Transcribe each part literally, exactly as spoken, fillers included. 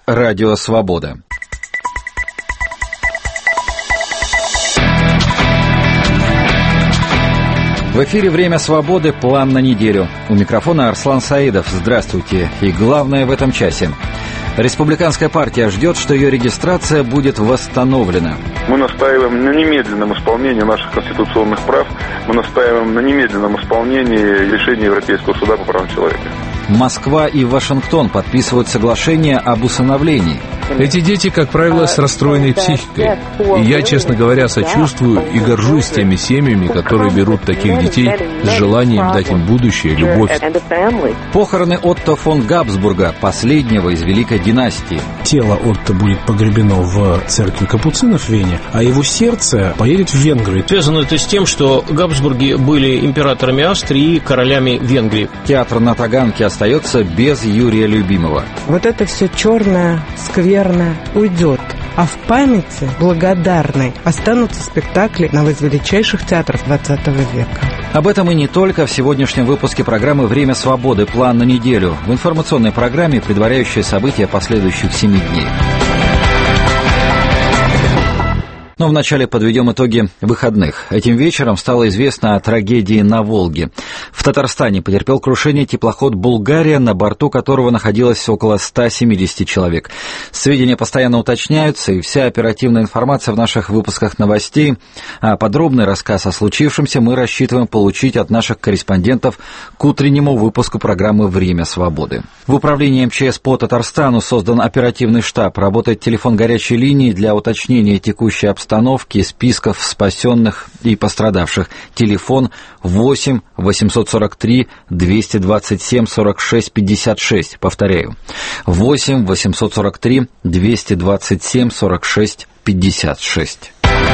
Радио Свобода. В эфире «Время свободы. План на неделю». У микрофона Арслан Саидов. Здравствуйте. И главное в этом часе. Республиканская партия ждет, что ее регистрация будет восстановлена. Мы настаиваем на немедленном исполнении наших конституционных прав. Мы настаиваем на немедленном исполнении решения Европейского суда по правам человека. Москва и Вашингтон подписывают соглашение об усыновлении. Эти дети, как правило, с расстроенной психикой. И я, честно говоря, сочувствую и горжусь теми семьями, которые берут таких детей с желанием дать им будущее, любовь. Похороны Отто фон Габсбурга, последнего из Великой династии. Тело Отто будет погребено в церкви капуцинов в Вене, а его сердце поедет в Венгрию. Связано это с тем, что Габсбурги были императорами Австрии и королями Венгрии. Театр на Таганке остается без Юрия Любимого. Вот это все черное, скверное уйдет. А в памяти благодарной останутся спектакли одного из величайших театров двадцатого века. Об этом и не только в сегодняшнем выпуске программы «Время свободы. План на неделю». В информационной программе предваряющие события последующих семи дней. Но вначале подведем итоги выходных. Этим вечером стало известно о трагедии на Волге. В Татарстане потерпел крушение теплоход «Булгария», на борту которого находилось около ста семидесяти человек. Сведения постоянно уточняются, и вся оперативная информация в наших выпусках новостей. А подробный рассказ о случившемся мы рассчитываем получить от наших корреспондентов к утреннему выпуску программы «Время свободы». В управлении эм че эс по Татарстану создан оперативный штаб. Работает телефон горячей линии для уточнения текущей обстановки. Установки списков спасенных и пострадавших. Телефон восемь восемьсот сорок три двести двадцать семь сорок шесть пятьдесят шесть. Повторяю. восемь восемьсот сорок три двести двадцать семь сорок шесть пятьдесят шесть.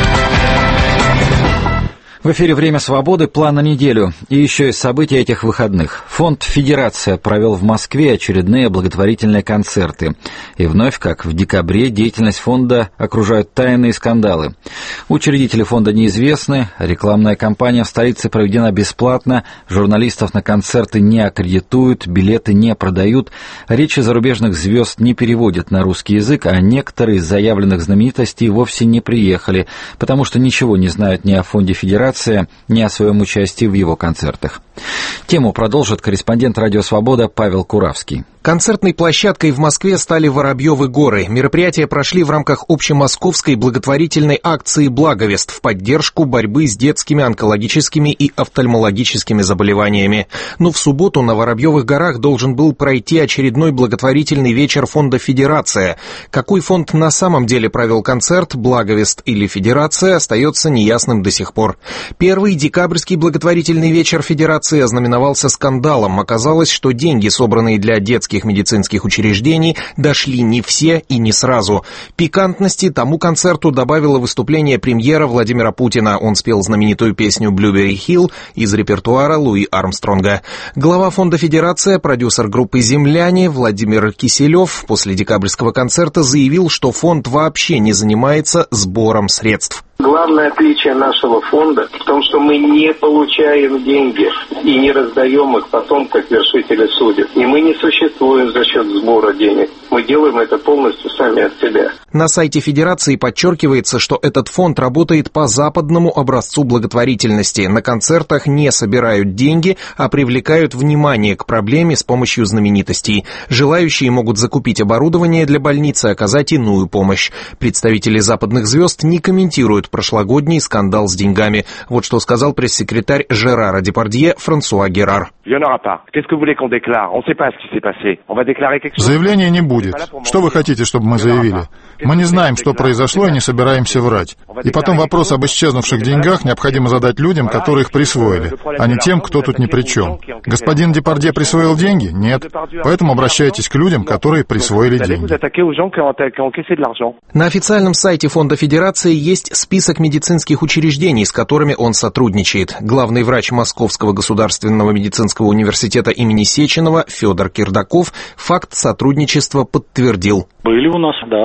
В эфире «Время свободы. План на неделю». И еще из событий этих выходных. Фонд «Федерация» провел в Москве очередные благотворительные концерты. И вновь, как в декабре, деятельность фонда окружают тайны и скандалы. Учредители фонда неизвестны, рекламная кампания в столице проведена бесплатно, журналистов на концерты не аккредитуют, билеты не продают, речи зарубежных звезд не переводят на русский язык, а некоторые из заявленных знаменитостей вовсе не приехали, потому что ничего не знают ни о фонде «Федерация», ни о своем участии в его концертах. Тему продолжит корреспондент «Радио Свобода» Павел Куравский. Концертной площадкой в Москве стали Воробьевы горы. Мероприятия прошли в рамках общемосковской благотворительной акции «Благовест» в поддержку борьбы с детскими онкологическими и офтальмологическими заболеваниями. Но в субботу на Воробьевых горах должен был пройти очередной благотворительный вечер фонда «Федерация». Какой фонд на самом деле провел концерт, «Благовест» или «Федерация», остается неясным до сих пор. Первый декабрьский благотворительный вечер Федерации ознаменовался скандалом. Оказалось, что деньги, собранные для детских медицинских учреждений, дошли не все и не сразу. Пикантности тому концерту добавило выступление премьера Владимира Путина. Он спел знаменитую песню «Blueberry Hill» из репертуара Луи Армстронга. Глава фонда «Федерация», продюсер группы «Земляне» Владимир Киселев после декабрьского концерта заявил, что фонд вообще не занимается сбором средств. Главное отличие нашего фонда в том, что мы не получаем деньги и не раздаем их потом, как вершители судеб. И мы не существуем за счет сбора денег. Мы делаем это полностью сами от себя. На сайте Федерации подчеркивается, что этот фонд работает по западному образцу благотворительности. На концертах не собирают деньги, а привлекают внимание к проблеме с помощью знаменитостей. Желающие могут закупить оборудование для больницы, оказать иную помощь. Представители западных звезд не комментируют прошлогодний скандал с деньгами. Вот что сказал пресс-секретарь Жерара Депардье Франсуа Герар. Заявления не будет. Что вы хотите, чтобы мы заявили? Мы не знаем, что произошло, и не собираемся врать. И потом вопрос об исчезнувших деньгах необходимо задать людям, которые их присвоили, а не тем, кто тут ни при чем. Господин Депардье присвоил деньги? Нет. Поэтому обращайтесь к людям, которые присвоили деньги. На официальном сайте Фонда Федерации есть список медицинских учреждений, с которыми он сотрудничает. Главный врач Московского государственного медицинского университета имени Сеченова Федор Кирдаков факт сотрудничества подтвердил. Были у нас, да, фонд Федерации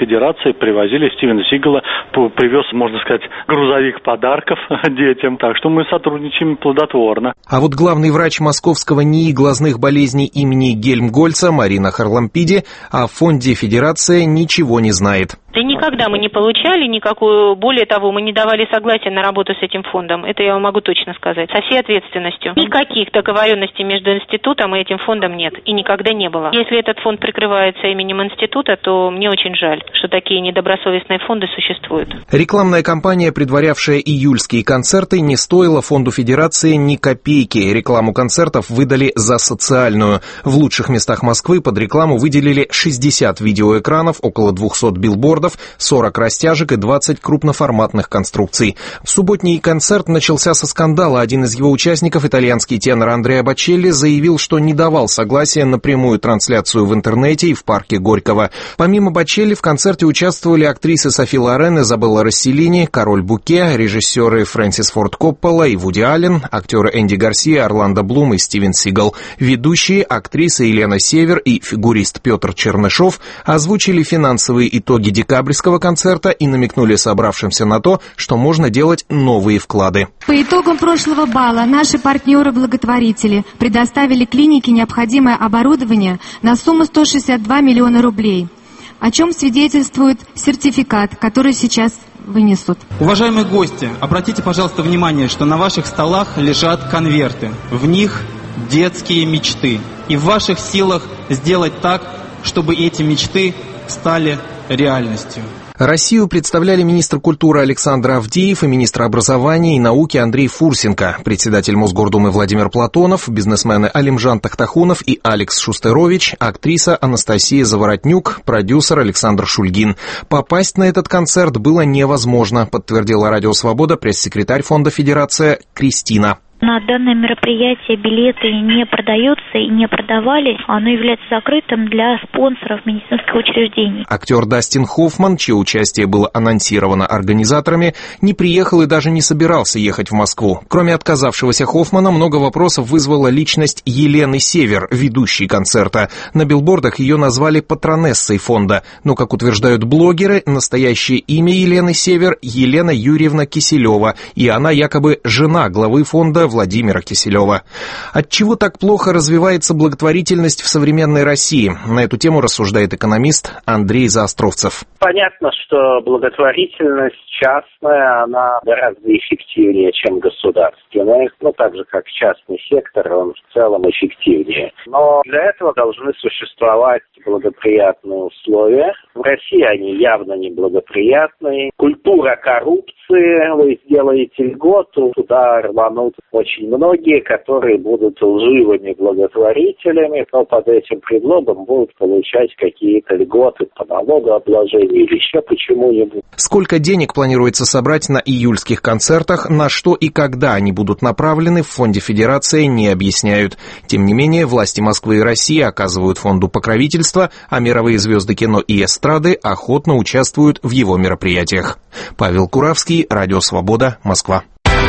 Федерации привозили Стивена Сигала, привез, можно сказать, грузовик подарков детям, так что мы сотрудничаем плодотворно. А вот главный врач московского НИИ глазных болезней имени Гельмгольца Марина Харлампиди о фонде Федерация ничего не знает. Да никогда мы не получали никакую, более того, мы не давали согласия на работу с этим фондом. Это я вам могу точно сказать, со всей ответственностью. Никаких договоренностей между институтом и этим фондом нет, и никогда не было. Если этот фонд прикрывается именем института, то мне очень жаль, что такие недобросовестные фонды существуют. Рекламная кампания, предварявшая июльские концерты, не стоила фонду Федерации ни копейки. Рекламу концертов выдали за социальную. В лучших местах Москвы под рекламу выделили шестьдесят видеоэкранов, около двухсот билбордов, сорок растяжек и двадцать крупноформатных конструкций. Субботний концерт начался со скандала. Один из его участников, итальянский тенор Андреа Бочелли, заявил, что не давал согласия на прямую трансляцию в интернете и в парке Горького. Помимо Бочелли в концерте участвовали актрисы Софи Лорен, Изабелла Росселлини, Кароль Буке, режиссеры Фрэнсис Форд Коппола и Вуди Аллен, актеры Энди Гарсия, Орландо Блум и Стивен Сигал. Ведущие, актриса Елена Север и фигурист Петр Чернышов озвучили финансовые итоги декабрьского концерта и намекнули собравшимся на то, что можно делать новые вклады. По итогам прошлого бала наши партнеры-благотворители предоставили клинике необходимое оборудование на сумму сто шестьдесят два миллиона рублей, о чем свидетельствует сертификат, который сейчас вынесут. Уважаемые гости, обратите, пожалуйста, внимание, что на ваших столах лежат конверты. В них детские мечты. И в ваших силах сделать так, чтобы эти мечты стали реальностью. Россию представляли министр культуры Александр Авдеев и министр образования и науки Андрей Фурсенко, председатель Мосгордумы Владимир Платонов, бизнесмены Алимжан Тахтахунов и Алекс Шустерович, актриса Анастасия Заворотнюк, продюсер Александр Шульгин. Попасть на этот концерт было невозможно, подтвердила Радио Свобода пресс-секретарь фонда Федерация Кристина. На данное мероприятие билеты не продаются и не продавались. Оно является закрытым для спонсоров медицинских учреждений. Актер Дастин Хоффман, чье участие было анонсировано организаторами, не приехал и даже не собирался ехать в Москву. Кроме отказавшегося Хоффмана, много вопросов вызвала личность Елены Север, ведущей концерта. На билбордах ее назвали патронессой фонда. Но, как утверждают блогеры, настоящее имя Елены Север – Елена Юрьевна Киселева, и она якобы жена главы фонда Владимира Киселева. Отчего так плохо развивается благотворительность в современной России? На эту тему рассуждает экономист Андрей Заостровцев. Понятно, что благотворительность частная, она гораздо эффективнее, чем государственная. Ну, так же, как частный сектор, он в целом эффективнее. Но для этого должны существовать благоприятные условия. В России они явно неблагоприятные. Культура коррупции. Вы сделаете льготу, туда рванут очень многие, которые будут лживыми благотворителями, но под этим предлогом будут получать какие-то льготы по налогообложению или еще почему-нибудь. Сколько денег планируется собрать на июльских концертах, на что и когда они будут направлены, в фонде Федерации не объясняют. Тем не менее, власти Москвы и России оказывают фонду покровительство, а мировые звезды кино и эстрады охотно участвуют в его мероприятиях. Павел Куравский, Радио Свобода, Москва.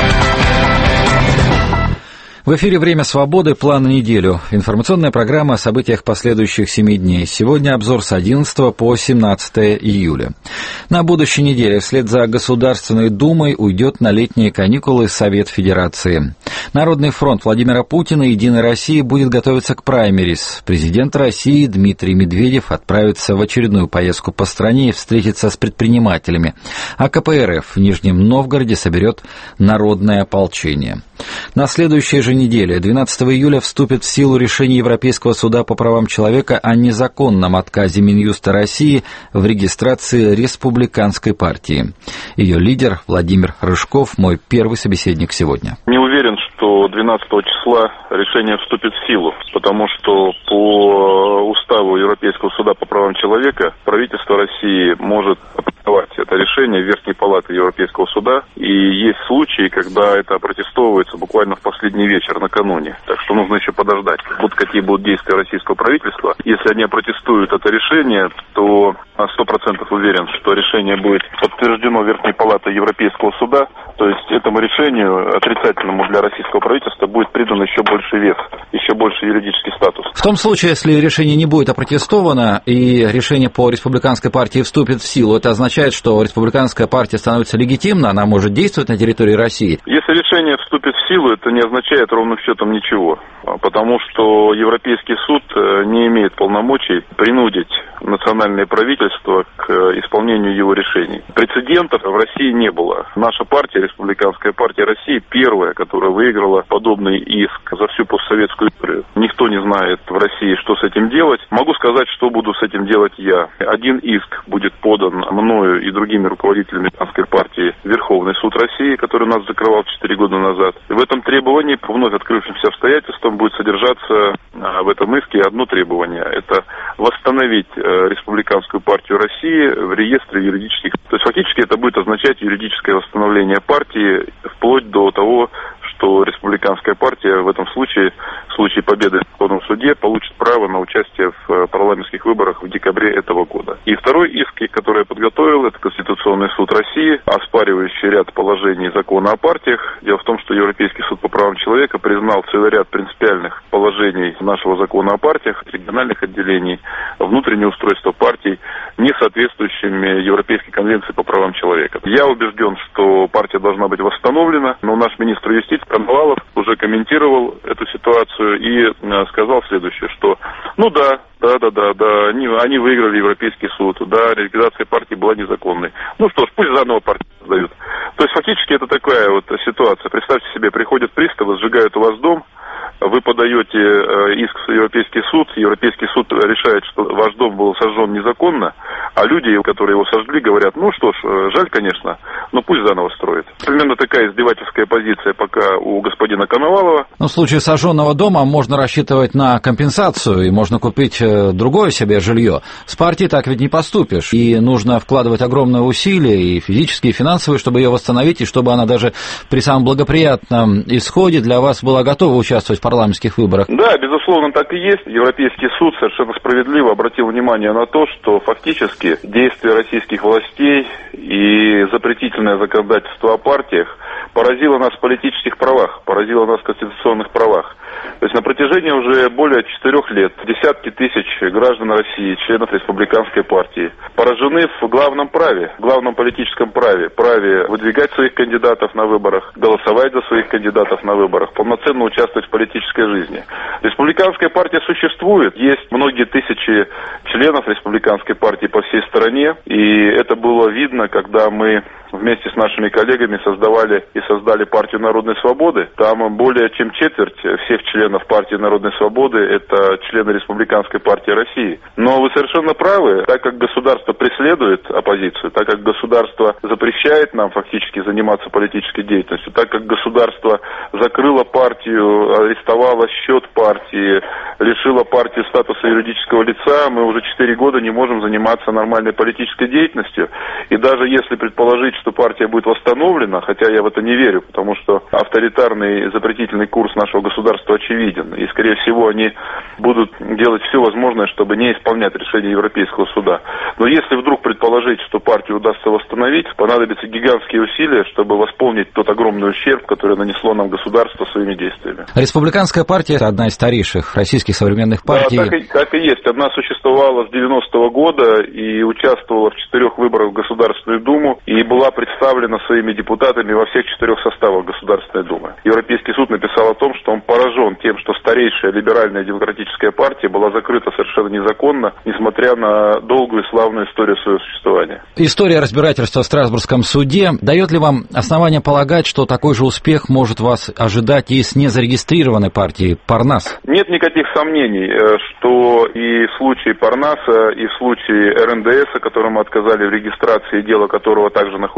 В эфире «Время свободы. План на неделю». Информационная программа о событиях последующих семи дней. Сегодня обзор с одиннадцатого по семнадцатое июля. На будущей неделе вслед за Государственной Думой уйдет на летние каникулы Совет Федерации. Народный фронт Владимира Путина и «Единой России» будет готовиться к праймерис. Президент России Дмитрий Медведев отправится в очередную поездку по стране и встретится с предпринимателями. А ка пэ эр эф в Нижнем Новгороде соберет народное ополчение. На следующей же неделе, двенадцатого июля, вступит в силу решение Европейского суда по правам человека о незаконном отказе Минюста России в регистрации республиканской партии. Ее лидер Владимир Рыжков, мой первый собеседник сегодня. Не уверен, что двенадцатого числа решение вступит в силу, потому что по уставу Европейского суда по правам человека правительство России может опубликовать это решение Верхней Палаты Европейского суда. И есть случаи, когда это опротестовывается буквально в последний вечер, накануне. Так что нужно еще подождать, вот какие будут действия российского правительства. Если они опротестуют это решение, то на сто процентов уверен, что решение будет подтверждено Верхней Палатой Европейского суда. То есть этому решению, отрицательному для российского правительства, будет придан еще больше вес, еще больше юридический статус. В том случае, если решение не будет опротестовано и решение по республиканской партии вступит в силу, это означает, что республиканская партия становится легитимна, она может действовать на территории России? Если решение вступит в силу, это не означает ровным счетом ничего, потому что Европейский суд не имеет полномочий принудить национальное правительство к исполнению его решений. Прецедентов в России не было. Наша партия, Республиканская партия России, первая, которая выиграла подобный иск за всю постсоветскую историю. Никто не знает в России, что с этим делать. Могу сказать, что буду с этим делать я. Один иск будет подан мною и другими руководителями Республиканской партии в Верховный суд России, который нас закрывал четыре года назад. И в этом требовании, по вновь открывшимся обстоятельствам, будет содержаться в этом иске одно требование. Это восстановить Республиканскую партию России в реестре юридических. То есть фактически это будет означать юридическое восстановление партии вплоть до того, что Республиканская партия в этом случае, в случае победы в Верховном суде, получит право на участие в парламентских выборах в декабре этого года. И второй иск, который я подготовил, это Конституционный суд России, оспаривающий ряд положений закона о партиях. Дело в том, что Европейский суд по правам человека признал целый ряд принципиальных положений нашего закона о партиях, региональных отделений, внутреннее устройство партий, не соответствующими Европейской конвенции по правам человека. Я убежден, что партия должна быть восстановлена, но наш министр юстиции Коновалов уже комментировал эту ситуацию и сказал следующее, что ну да, да, да, да, да, они, они выиграли Европейский суд, да, ликвидация партии была незаконной. Ну что ж, пусть заново партию создают. То есть фактически это такая вот ситуация. Представьте себе, приходят приставы, сжигают у вас дом, вы подаете иск в Европейский суд, Европейский суд решает, что ваш дом был сожжен незаконно, а люди, которые его сожгли, говорят, ну что ж, жаль, конечно, но пусть заново строят. Примерно такая издевательская позиция пока у господина Коновалова. Но в случае сожженного дома можно рассчитывать на компенсацию, и можно купить другое себе жилье. С партией так ведь не поступишь, и нужно вкладывать огромные усилия, и физические, и финансовые, чтобы ее восстановить, и чтобы она даже при самом благоприятном исходе для вас была готова участвовать в парламентских выборах. Да, безусловно, так и есть. Европейский суд совершенно справедливо обратил внимание на то, что фактически действия российских властей и запретительное законодательство о партиях поразило нас в политических правах, поразило нас в конституционных правах. То есть на протяжении уже более четырех лет десятки тысяч граждан России, членов Республиканской партии, поражены в главном праве, в главном политическом праве, праве выдвигать своих кандидатов на выборах, голосовать за своих кандидатов на выборах, полноценно участвовать в политической жизни. Республиканская партия существует, есть многие тысячи членов Республиканской партии по всей стране, и это было видно, когда мы вместе с нашими коллегами создавали и создали партию Народной Свободы. Там более чем четверть всех членов партии Народной Свободы – это члены Республиканской партии России. Но вы совершенно правы, так как государство преследует оппозицию, так как государство запрещает нам фактически заниматься политической деятельностью, так как государство закрыло партию, арестовало счет партии, лишило партию статуса юридического лица, мы уже четыре года не можем заниматься нормальной политической деятельностью. И даже если предположить, что партия будет восстановлена, хотя я в это не верю, потому что авторитарный запретительный курс нашего государства очевиден, и, скорее всего, они будут делать все возможное, чтобы не исполнять решение Европейского суда. Но если вдруг предположить, что партию удастся восстановить, понадобятся гигантские усилия, чтобы восполнить тот огромный ущерб, который нанесло нам государство своими действиями. Республиканская партия – это одна из старейших российских современных партий. Да, так и, так и есть. Она существовала с девяностого года и участвовала в четырех выборах в Государственную Думу и была представлена своими депутатами во всех четырех составах Государственной Думы. Европейский суд написал о том, что он поражен тем, что старейшая либеральная демократическая партия была закрыта совершенно незаконно, несмотря на долгую и славную историю своего существования. История разбирательства в Страсбургском суде дает ли вам основание полагать, что такой же успех может вас ожидать и с незарегистрированной партией Парнас? Нет никаких сомнений, что и в случае Парнаса, и в случае эр эн дэ эс, которому отказали в регистрации, дело которого также находится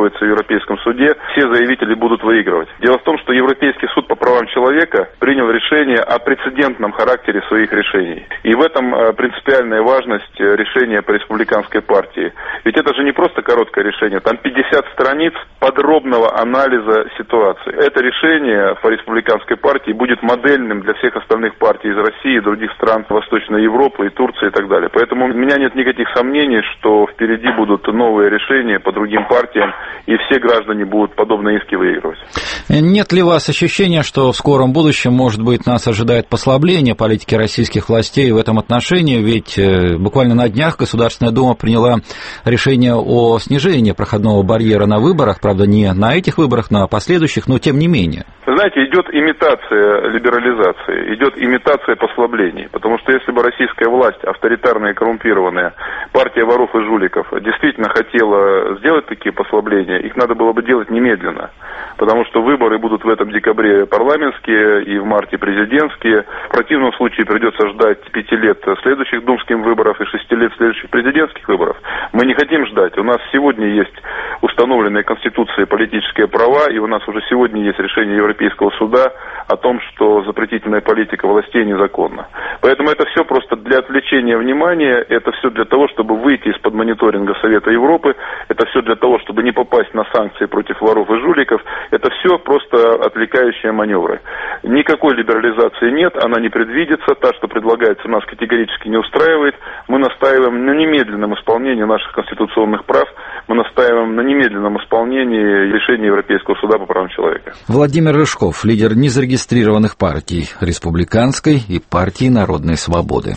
находится в Европейском суде, все заявители будут выигрывать. Дело в том, что Европейский суд по правам человека принял решение о прецедентном характере своих решений. И в этом принципиальная важность решения по республиканской партии. Ведь это же не просто короткое решение, там пятьдесят страниц подробного анализа ситуации. Это решение по республиканской партии будет модельным для всех остальных партий из России, других стран Восточной Европы и Турции и так далее. Поэтому у меня нет никаких сомнений, что впереди будут новые решения по другим партиям, и все граждане будут подобные иски выигрывать. Нет ли у вас ощущения, что в скором будущем, может быть, нас ожидает послабление политики российских властей в этом отношении? Ведь буквально на днях Государственная Дума приняла решение о снижении проходного барьера на выборах, правда, не на этих выборах, на последующих, но тем не менее. Вы знаете, идет имитация либерализации, идет имитация послаблений, потому что если бы российская власть, авторитарная и коррумпированная, партия воров и жуликов, действительно хотела сделать такие послабления, их надо было бы делать немедленно, потому что выборы будут в этом декабре парламентские и в марте президентские. В противном случае придется ждать пяти лет следующих думских выборов и шести лет следующих президентских выборов. Мы не хотим ждать. У нас сегодня есть установленные Конституцией политические права, и у нас уже сегодня есть решение Европейского суда о том, что запретительная политика властей незаконна. Поэтому это все просто для отвлечения внимания, это все для того, чтобы выйти из-под мониторинга Совета Европы, это все для того, чтобы не попасть на санкции против воров и жуликов, это все просто отвлекающие маневры. Никакой либерализации нет, она не предвидится, та, что предлагается, нас категорически не устраивает. Мы настаиваем на немедленном исполнении наших конституционных прав, мы настаиваем на немедленном исполнении решения Европейского суда по правам человека. Владимир Рыжков, лидер незарегистрированных партий Республиканской и партии Народной свободы.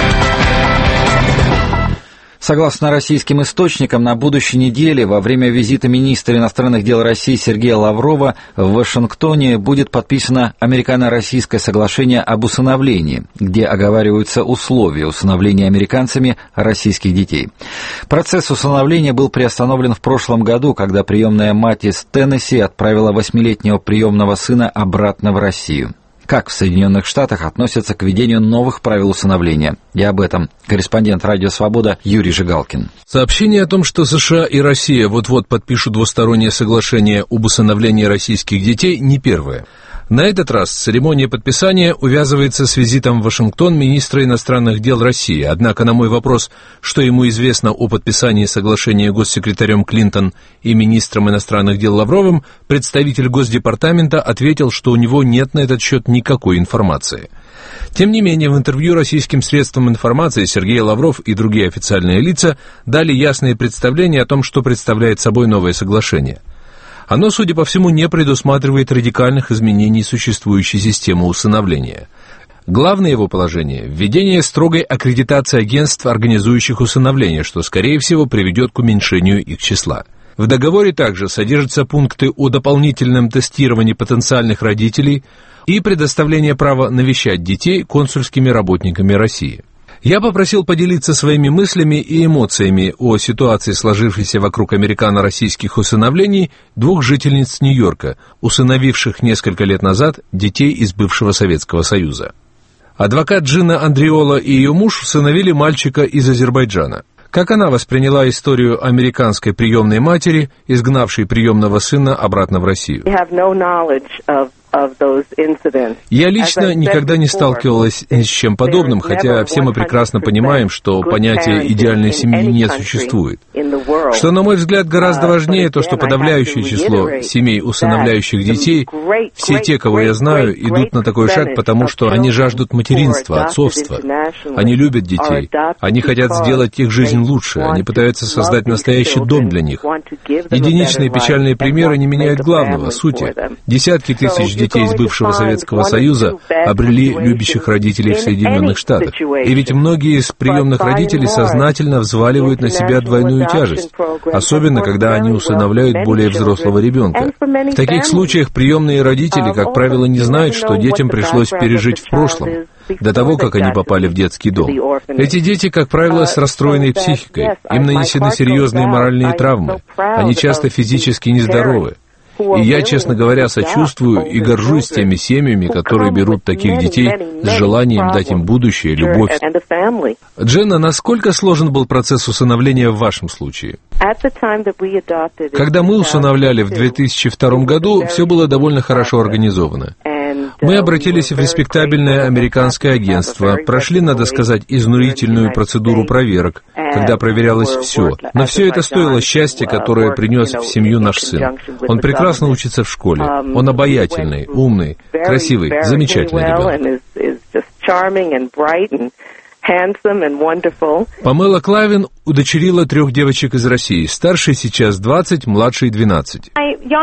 Согласно российским источникам, на будущей неделе во время визита министра иностранных дел России Сергея Лаврова в Вашингтоне будет подписано американо-российское соглашение об усыновлении, где оговариваются условия усыновления американцами российских детей. Процесс усыновления был приостановлен в прошлом году, когда приемная мать из Теннесси отправила восьмилетнего приемного сына обратно в Россию. Как в Соединенных Штатах относятся к введению новых правил усыновления? И об этом корреспондент «Радио Свобода» Юрий Жигалкин. Сообщение о том, что США и Россия вот-вот подпишут двустороннее соглашение об усыновлении российских детей, не первое. На этот раз церемония подписания увязывается с визитом в Вашингтон министра иностранных дел России. Однако на мой вопрос, что ему известно о подписании соглашения госсекретарем Клинтон и министром иностранных дел Лавровым, представитель Госдепартамента ответил, что у него нет на этот счет никакой информации. Тем не менее, в интервью российским средствам информации Сергей Лавров и другие официальные лица дали ясные представления о том, что представляет собой новое соглашение. Оно, судя по всему, не предусматривает радикальных изменений существующей системы усыновления. Главное его положение – введение строгой аккредитации агентств, организующих усыновление, что, скорее всего, приведет к уменьшению их числа. В договоре также содержатся пункты о дополнительном тестировании потенциальных родителей и предоставлении права навещать детей консульскими работниками России. Я попросил поделиться своими мыслями и эмоциями о ситуации, сложившейся вокруг американо-российских усыновлений, двух жительниц Нью-Йорка, усыновивших несколько лет назад детей из бывшего Советского Союза. Адвокат Джина Андриола и ее муж усыновили мальчика из Азербайджана. Как она восприняла историю американской приемной матери, изгнавшей приемного сына обратно в Россию? Я лично никогда не сталкивалась ни с чем подобным, хотя все мы прекрасно понимаем, что понятия идеальной семьи не существует. Что, на мой взгляд, гораздо важнее то, что подавляющее число семей, усыновляющих детей, все те, кого я знаю, идут на такой шаг, потому что они жаждут материнства, отцовства. Они любят детей, они хотят сделать их жизнь лучше, они пытаются создать настоящий дом для них. Единичные печальные примеры не меняют главного, сути. Десятки тысяч детей из бывшего Советского Союза обрели любящих родителей в Соединенных Штатах. И ведь многие из приемных родителей сознательно взваливают на себя двойную тяжесть, особенно когда они усыновляют более взрослого ребенка. В таких случаях приемные родители, как правило, не знают, что детям пришлось пережить в прошлом, до того, как они попали в детский дом. Эти дети, как правило, с расстроенной психикой, им нанесены серьезные моральные травмы, они часто физически нездоровы. И я, честно говоря, сочувствую и горжусь теми семьями, которые берут таких детей с желанием дать им будущее, любовь. Дженна, насколько сложен был процесс усыновления в вашем случае? Когда мы усыновляли в две тысячи втором году, все было довольно хорошо организовано. Мы обратились в респектабельное американское агентство, прошли, надо сказать, изнурительную процедуру проверок, когда проверялось все. Но все это стоило счастья, которое принес в семью наш сын. Он прекрасно учится в школе. Он обаятельный, умный, красивый, замечательный ребенок. Памела Клавин удочерила трех девочек из России. Старшей сейчас двадцать, младшей двенадцать.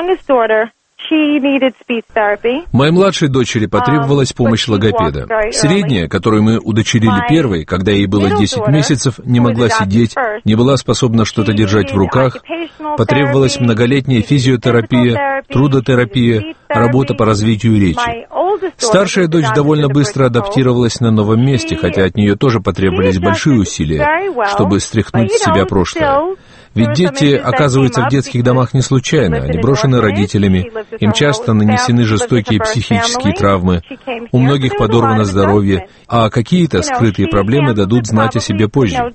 Моей младшей дочери потребовалась помощь логопеда. Средняя, которую мы удочерили первой, когда ей было десять месяцев, не могла сидеть, не была способна что-то держать в руках. Потребовалась многолетняя физиотерапия, трудотерапия, работа по развитию речи. Старшая дочь довольно быстро адаптировалась на новом месте, хотя от нее тоже потребовались большие усилия, чтобы стряхнуть с себя прошлое. Ведь дети оказываются в детских домах не случайно, они брошены родителями, им часто нанесены жестокие психические травмы, у многих подорвано здоровье, а какие-то скрытые проблемы дадут знать о себе позже.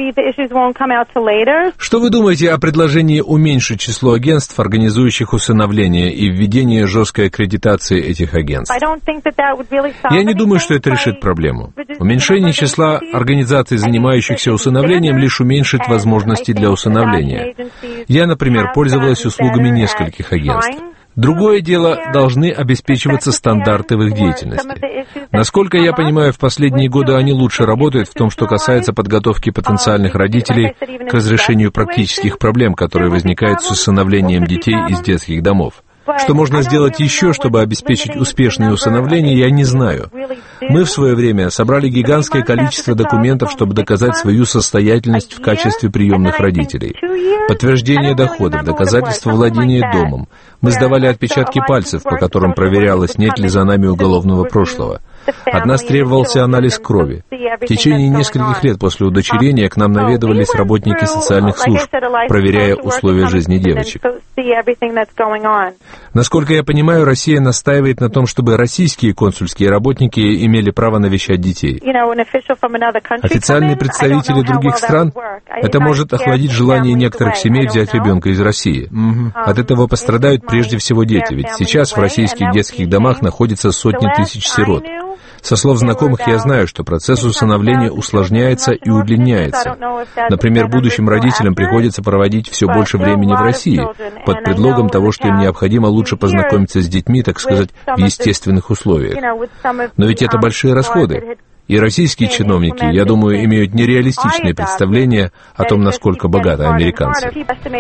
Что вы думаете о предложении уменьшить число агентств, организующих усыновление, и введение жесткой аккредитации этих агентств? Я не думаю, что это решит проблему. Уменьшение числа организаций, занимающихся усыновлением, лишь уменьшит возможности для усыновления. Я, например, пользовалась услугами нескольких агентств. Другое дело, должны обеспечиваться стандарты в их деятельности. Насколько я понимаю, в последние годы они лучше работают в том, что касается подготовки потенциальных родителей к разрешению практических проблем, которые возникают с усыновлением детей из детских домов. Что можно сделать еще, чтобы обеспечить успешное усыновление, я не знаю. Мы в свое время собрали гигантское количество документов, чтобы доказать свою состоятельность в качестве приемных родителей. Подтверждение доходов, доказательства владения домом. Мы сдавали отпечатки пальцев, по которым проверялось, нет ли за нами уголовного прошлого. От нас требовался анализ крови. В течение нескольких лет после удочерения к нам наведывались работники социальных служб, проверяя условия жизни девочек. Насколько я понимаю, Россия настаивает на том, чтобы российские консульские работники имели право навещать детей. Официальные представители других стран, это может охладить желание некоторых семей взять ребенка из России. От этого пострадают прежде всего дети, ведь сейчас в российских детских домах находятся сотни тысяч сирот. Со слов знакомых я знаю, что процесс усыновления усложняется и удлиняется. Например, будущим родителям приходится проводить все больше времени в России, под предлогом того, что им необходимо лучше познакомиться с детьми, так сказать, в естественных условиях. Но ведь это большие расходы. И российские чиновники, я думаю, имеют нереалистичные представления о том, насколько богаты американцы.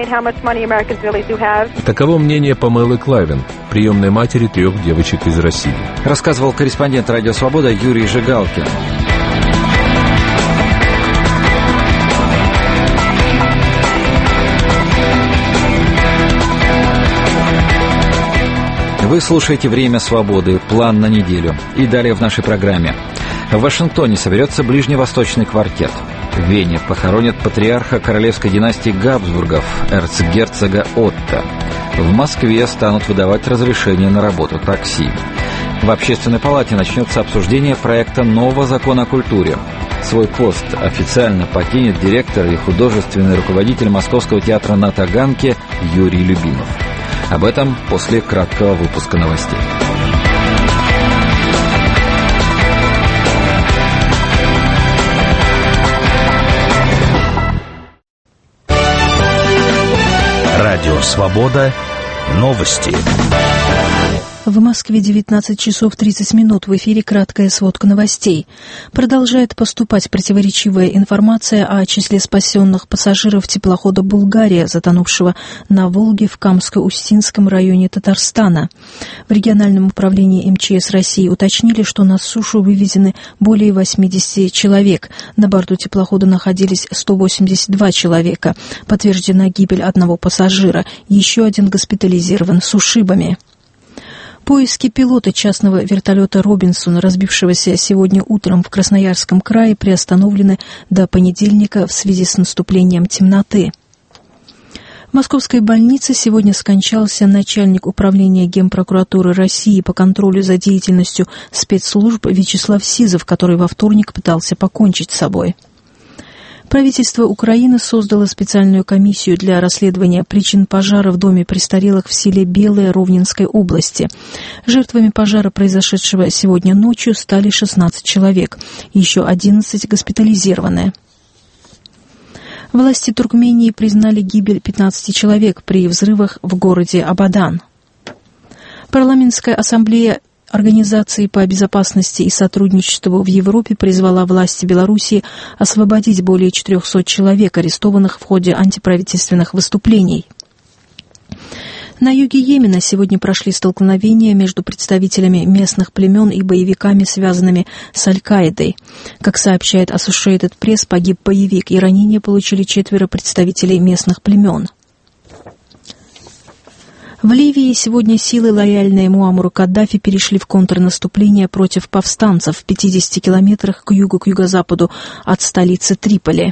Таково мнение Памелы Клавин, приемной матери трех девочек из России. Рассказывал корреспондент «Радио Свобода» Юрий Жигалкин. Вы слушаете «Время свободы», план на неделю. И далее в нашей программе. В Вашингтоне соберется ближневосточный квартет. В Вене похоронят патриарха королевской династии Габсбургов, эрцгерцога Отто. В Москве станут выдавать разрешение на работу такси. В Общественной палате начнется обсуждение проекта нового закона о культуре. Свой пост официально покинет директор и художественный руководитель Московского театра на Таганке Юрий Любимов. Об этом после краткого выпуска новостей. Радио «Свобода». Новости. В Москве девятнадцать часов тридцать минут. В эфире краткая сводка новостей. Продолжает поступать противоречивая информация о числе спасенных пассажиров теплохода «Булгария», затонувшего на Волге в Камско-Устинском районе Татарстана. В региональном управлении эм че эс России уточнили, что на сушу вывезены более восемьдесят человек. На борту теплохода находились сто восемьдесят два человека. Подтверждена гибель одного пассажира. Еще один госпитализирован с ушибами. Поиски пилота частного вертолета «Робинсон», разбившегося сегодня утром в Красноярском крае, приостановлены до понедельника в связи с наступлением темноты. В Московской больнице сегодня скончался начальник управления Генпрокуратуры России по контролю за деятельностью спецслужб Вячеслав Сизов, который во вторник пытался покончить с собой. Правительство Украины создало специальную комиссию для расследования причин пожара в доме престарелых в селе Белое Ровненской области. Жертвами пожара, произошедшего сегодня ночью, стали шестнадцать человек, еще одиннадцать госпитализированы. Власти Туркмении признали гибель пятнадцати человек при взрывах в городе Абадан. Парламентская ассамблея Организации по безопасности и сотрудничеству в Европе призвала власти Белоруссии освободить более четырехсот человек, арестованных в ходе антиправительственных выступлений. На юге Йемена сегодня прошли столкновения между представителями местных племен и боевиками, связанными с Аль-Каидой. Как сообщает Associated Press, погиб боевик, и ранения получили четверо представителей местных племен. В Ливии сегодня силы, лояльные Муаммару Каддафи, перешли в контрнаступление против повстанцев в пятидесяти километрах к югу, к юго-западу от столицы Триполи.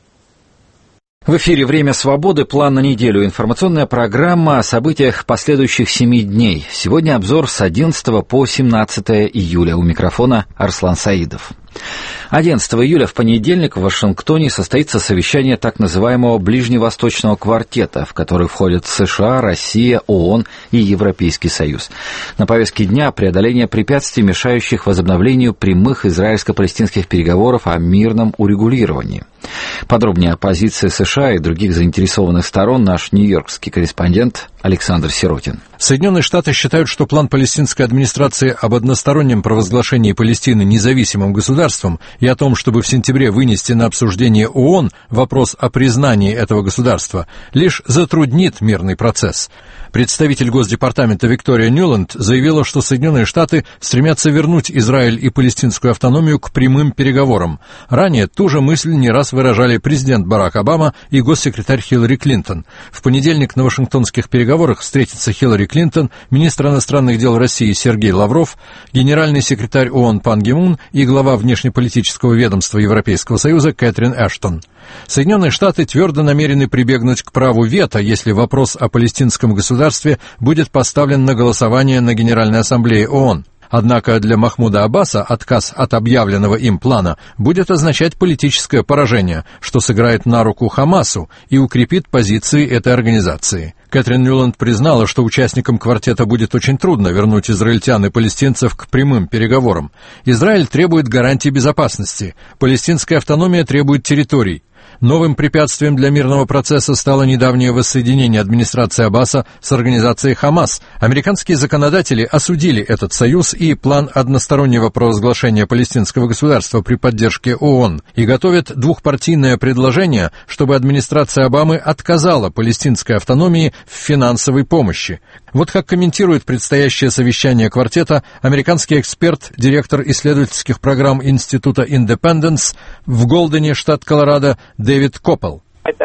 В эфире «Время свободы», план на неделю. Информационная программа о событиях последующих семи дней. Сегодня обзор с одиннадцатого по семнадцатое июля. У микрофона Арслан Саидов. одиннадцатого июля в понедельник в Вашингтоне состоится совещание так называемого Ближневосточного квартета, в который входят США, Россия, ООН и Европейский Союз. На повестке дня преодоление препятствий, мешающих возобновлению прямых израильско-палестинских переговоров о мирном урегулировании. Подробнее о позиции США и других заинтересованных сторон наш нью-йоркский корреспондент Александр Сиротин. Соединенные Штаты считают, что план палестинской администрации об одностороннем провозглашении Палестины независимым государством и о том, чтобы в сентябре вынести на обсуждение ООН вопрос о признании этого государства, лишь затруднит мирный процесс. Представитель Госдепартамента Виктория Ньюланд заявила, что Соединенные Штаты стремятся вернуть Израиль и палестинскую автономию к прямым переговорам. Ранее ту же мысль не раз выражали президент Барак Обама и госсекретарь Хиллари Клинтон. В понедельник на вашингтонских переговорах встретятся Хиллари Клинтон, министр иностранных дел России Сергей Лавров, генеральный секретарь ООН Пан Ги Мун и глава внешнеполитического ведомства Европейского Союза Кэтрин Эштон. Соединенные Штаты твердо намерены прибегнуть к праву вето, если вопрос о палестинском государстве будет поставлен на голосование на Генеральной Ассамблее ООН. Однако для Махмуда Аббаса отказ от объявленного им плана будет означать политическое поражение, что сыграет на руку Хамасу и укрепит позиции этой организации. Кэтрин Ньюланд признала, что участникам квартета будет очень трудно вернуть израильтян и палестинцев к прямым переговорам. Израиль требует гарантий безопасности, палестинская автономия требует территорий. Новым препятствием для мирного процесса стало недавнее воссоединение администрации Аббаса с организацией Хамас. Американские законодатели осудили этот союз и план одностороннего провозглашения палестинского государства при поддержке ООН и готовят двухпартийное предложение, чтобы администрация Обамы отказала палестинской автономии в финансовой помощи. Вот как комментирует предстоящее совещание квартета американский эксперт, директор исследовательских программ Института Independence в Голдене, штат Колорадо, Дэвид Коппел.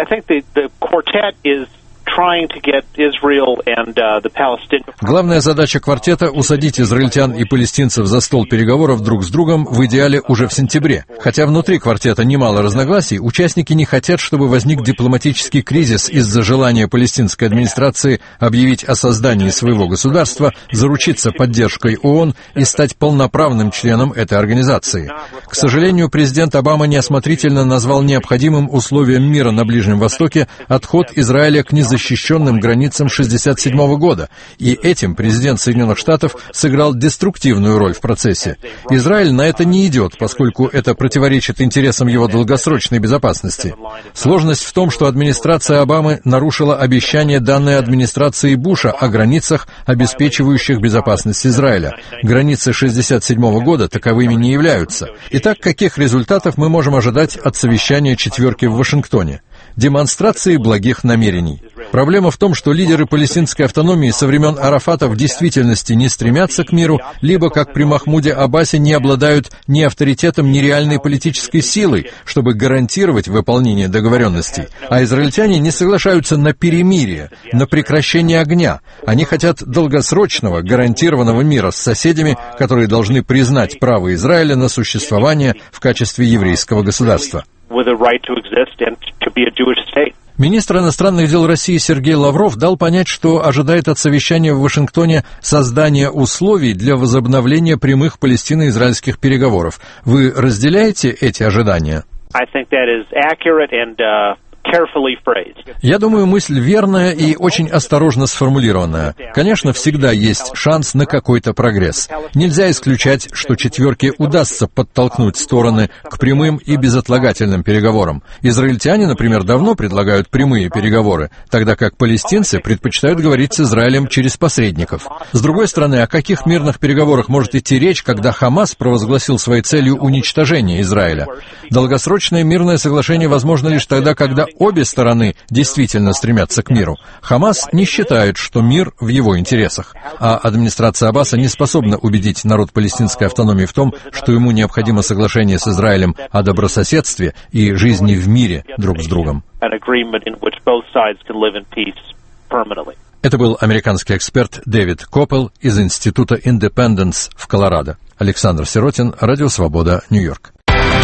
Главная задача квартета — усадить израильтян и палестинцев за стол переговоров друг с другом в идеале уже в сентябре. Хотя внутри квартета немало разногласий, участники не хотят, чтобы возник дипломатический кризис из-за желания палестинской администрации объявить о создании своего государства, заручиться поддержкой ООН и стать полноправным членом этой организации. К сожалению, президент Обама неосмотрительно назвал необходимым условием мира на Ближнем Востоке отход Израиля к незащищенным защищенным границам шестьдесят седьмого года, и этим президент Соединенных Штатов сыграл деструктивную роль в процессе. Израиль на это не идет, поскольку это противоречит интересам его долгосрочной безопасности. Сложность в том, что администрация Обамы нарушила обещание, данное администрацией Буша, о границах, обеспечивающих безопасность Израиля. Границы шестьдесят седьмого года таковыми не являются. Итак, каких результатов мы можем ожидать от совещания четверки в Вашингтоне? Демонстрации благих намерений. Проблема в том, что лидеры палестинской автономии со времен Арафата в действительности не стремятся к миру, либо, как при Махмуде Аббасе, не обладают ни авторитетом, ни реальной политической силой, чтобы гарантировать выполнение договоренностей. А израильтяне не соглашаются на перемирие, на прекращение огня. Они хотят долгосрочного, гарантированного мира с соседями, которые должны признать право Израиля на существование в качестве еврейского государства. Министр иностранных дел России Сергей Лавров дал понять, что ожидает от совещания в Вашингтоне создания условий для возобновления прямых палестино-израильских переговоров. Вы разделяете эти ожидания? Я думаю, мысль верная и очень осторожно сформулированная. Конечно, всегда есть шанс на какой-то прогресс. Нельзя исключать, что четверке удастся подтолкнуть стороны к прямым и безотлагательным переговорам. Израильтяне, например, давно предлагают прямые переговоры, тогда как палестинцы предпочитают говорить с Израилем через посредников. С другой стороны, о каких мирных переговорах может идти речь, когда Хамас провозгласил своей целью уничтожение Израиля? Долгосрочное мирное соглашение возможно лишь тогда, когда обе стороны действительно стремятся к миру. Хамас не считает, что мир в его интересах, а администрация Аббаса не способна убедить народ палестинской автономии в том, что ему необходимо соглашение с Израилем о добрососедстве и жизни в мире друг с другом. Это был американский эксперт Дэвид Коппел из Института Индепенденс в Колорадо. Александр Сиротин, Радио Свобода, Нью-Йорк.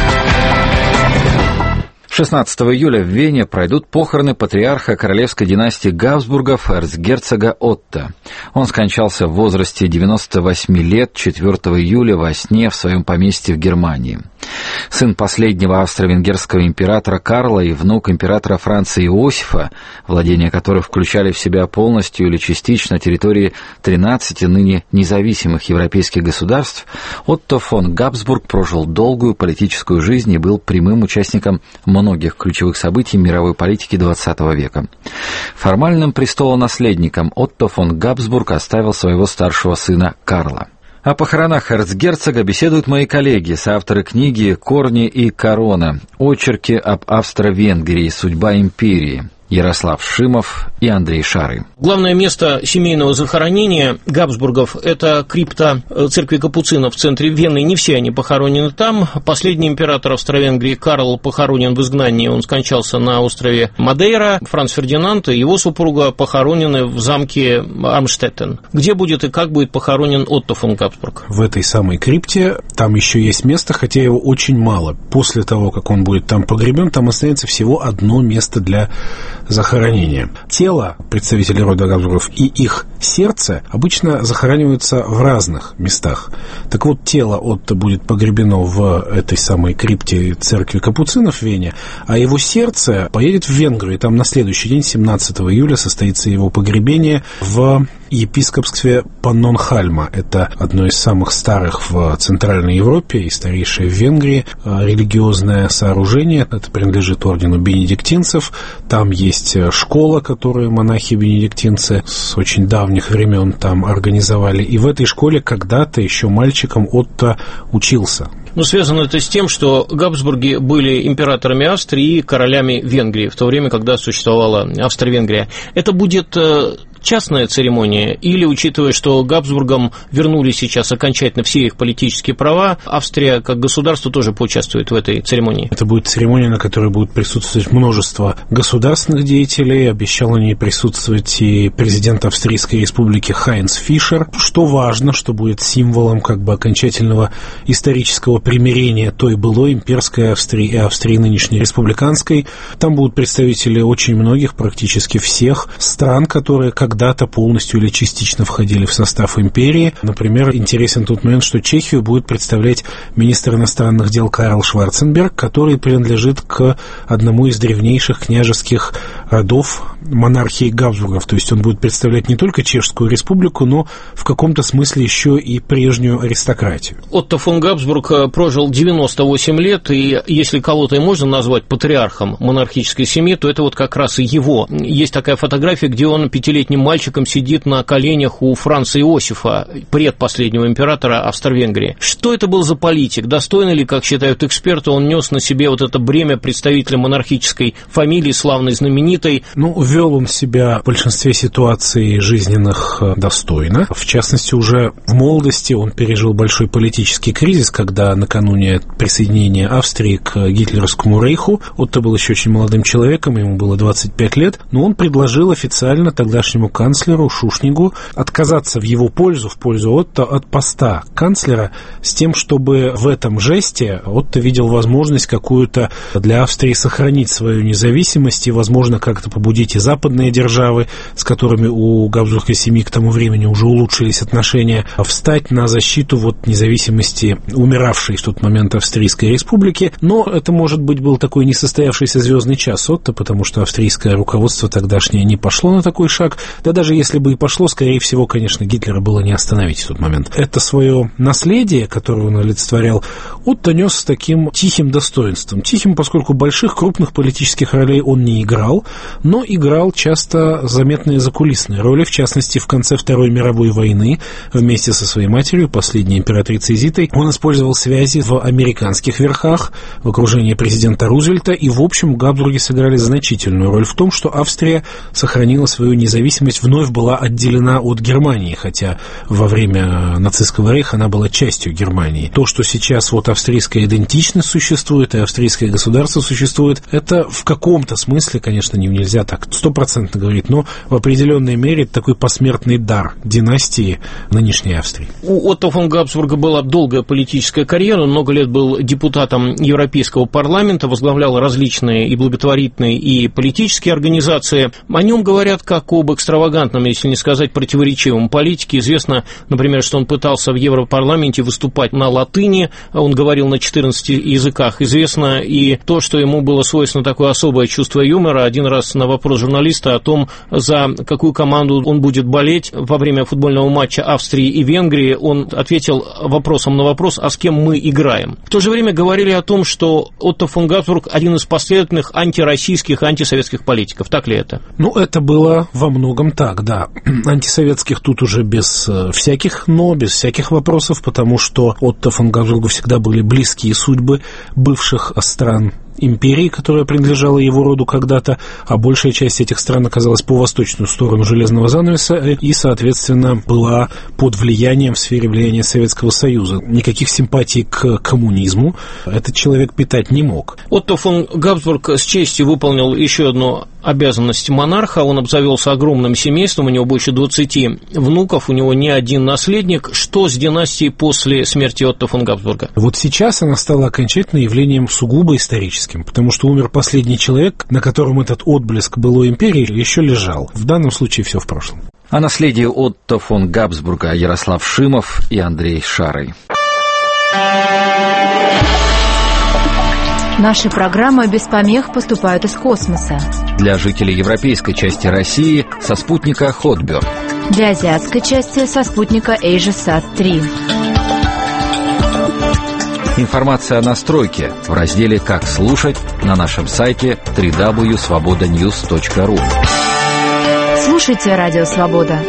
шестнадцатого июля в Вене пройдут похороны патриарха королевской династии Габсбургов эрцгерцога Отто. Он скончался в возрасте девяноста восьми лет четвёртого июля во сне в своем поместье в Германии. Сын последнего австро-венгерского императора Карла и внук императора Франца Иосифа, владения которых включали в себя полностью или частично территории тринадцати ныне независимых европейских государств, Отто фон Габсбург прожил долгую политическую жизнь и был прямым участником многих ключевых событий мировой политики двадцатого века. Формальным престолонаследником Отто фон Габсбург оставил своего старшего сына Карла. О похоронах эрцгерцога беседуют мои коллеги, соавторы книги «Корни и корона. Очерки об Австро-Венгрии. Судьба империи». Ярослав Шимов и Андрей Шары. Главное место семейного захоронения Габсбургов – это крипта церкви Капуцинов в центре Вены. Не все они похоронены там. Последний император Австро-Венгрии Карл похоронен в изгнании. Он скончался на острове Мадейра. Франц Фердинанд и его супруга похоронены в замке Армштеттен. Где будет и как будет похоронен Отто фон Габсбург? В этой самой крипте там еще есть место, хотя его очень мало. После того, как он будет там погребен, там останется всего одно место для захоронения. Тело представителей рода Габсбургов и их сердце обычно захораниваются в разных местах. Так вот, тело Отто будет погребено в этой самой крипте церкви Капуцинов в Вене, а его сердце поедет в Венгрию. И там на следующий день, семнадцатого июля, состоится его погребение в епископстве Паннонхальма. Это одно из самых старых в Центральной Европе и старейшее в Венгрии религиозное сооружение. Это принадлежит ордену бенедиктинцев. Там есть школа, которую монахи-бенедиктинцы с очень давних времен там организовали. И в этой школе когда-то еще мальчиком Отто учился. Ну, связано это с тем, что Габсбурги были императорами Австрии и королями Венгрии в то время, когда существовала Австро-Венгрия. Это будет частная церемония, или, учитывая, что Габсбургам вернули сейчас окончательно все их политические права, Австрия как государство тоже поучаствует в этой церемонии? Это будет церемония, на которой будет присутствовать множество государственных деятелей. Обещал на ней присутствовать и президент Австрийской республики Хайнц Фишер. Что важно, что будет символом как бы окончательного исторического примирения той былой имперской Австрии и Австрии нынешней республиканской. Там будут представители очень многих, практически всех стран, которые когда-то полностью или частично входили в состав империи. Например, интересен тот момент, что Чехию будет представлять министр иностранных дел Карл Шварценберг, который принадлежит к одному из древнейших княжеских родов монархии Габсбургов. То есть он будет представлять не только Чешскую республику, но в каком-то смысле еще и прежнюю аристократию. Отто фон Габсбург прожил девяносто восемь лет, и если кого-то и можно назвать патриархом монархической семьи, то это вот как раз и его. Есть такая фотография, где он пятилетним мальчиком сидит на коленях у Франца Иосифа, предпоследнего императора Австро-Венгрии. Что это был за политик? Достойно ли, как считают эксперты, он нес на себе вот это бремя представителя монархической фамилии, славной, знаменитой? Ну, вел он себя в большинстве ситуаций жизненных достойно. В частности, уже в молодости он пережил большой политический кризис, когда накануне присоединения Австрии к гитлеровскому рейху, Отто был еще очень молодым человеком, ему было двадцать пять лет, но он предложил официально тогдашнему австрийскому канцлеру Шушнигу отказаться в его пользу, в пользу Отто, от поста канцлера, с тем, чтобы в этом жесте Отто видел возможность какую-то для Австрии сохранить свою независимость и, возможно, как-то побудить и западные державы, с которыми у Габсбургской семьи к тому времени уже улучшились отношения, встать на защиту вот независимости умиравшей в тот момент Австрийской республики. Но это, может быть, был такой несостоявшийся звездный час Отто, потому что австрийское руководство тогдашнее не пошло на такой шаг. Да даже если бы и пошло, скорее всего, конечно, Гитлера было не остановить в тот момент. Это свое наследие, которое он олицетворял, Отто нес с таким тихим достоинством. Тихим, поскольку больших, крупных политических ролей он не играл, но играл часто заметные закулисные роли, в частности, в конце Второй мировой войны вместе со своей матерью, последней императрицей Зитой, он использовал связи в американских верхах, в окружении президента Рузвельта, и, в общем, Габсбурги сыграли значительную роль в том, что Австрия сохранила свою независимость, вновь была отделена от Германии, хотя во время нацистского рейха она была частью Германии. То, что сейчас вот австрийская идентичность существует и австрийское государство существует, это в каком-то смысле, конечно, нельзя так стопроцентно говорить, но в определенной мере это такой посмертный дар династии нынешней Австрии. У Отто фон Габсбурга была долгая политическая карьера, он много лет был депутатом Европейского парламента, возглавлял различные и благотворительные, и политические организации. О нем говорят как об экстравагантном, если не сказать противоречивом политике. Известно, например, что он пытался в Европарламенте выступать на латыни, он говорил на четырнадцати языках. Известно и то, что ему было свойственно такое особое чувство юмора. Один раз на вопрос журналиста о том, за какую команду он будет болеть во время футбольного матча Австрии и Венгрии, он ответил вопросом на вопрос, а с кем мы играем. В то же время говорили о том, что Отто фон Габсбург один из последовательных антироссийских, антисоветских политиков. Так ли это? Ну, это было во многом так, да. Антисоветских тут уже без всяких «но», без всяких вопросов, потому что Отто фон Габсбургу всегда были близкие судьбы бывших стран империи, которая принадлежала его роду когда-то, а большая часть этих стран оказалась по восточную сторону железного занавеса и, соответственно, была под влиянием в сфере влияния Советского Союза. Никаких симпатий к коммунизму этот человек питать не мог. Отто фон Габсбург с честью выполнил еще одну обязанность монарха. Он обзавелся огромным семейством, у него больше двадцати внуков, у него не один наследник. Что с династией после смерти Отто фон Габсбурга? Вот сейчас она стала окончательно явлением сугубо историческим, потому что умер последний человек, на котором этот отблеск былой империи еще лежал. В данном случае все в прошлом. О наследии Отто фон Габсбурга Ярослав Шимов и Андрей Шарый. Наши программы без помех поступают из космоса. Для жителей европейской части России со спутника Хотбёрд. Для азиатской части со спутника AsiaSat три. Информация о настройке в разделе «Как слушать» на нашем сайте дабл ю дабл ю дабл ю точка свобода ньюс точка ру. Слушайте Радио Свобода.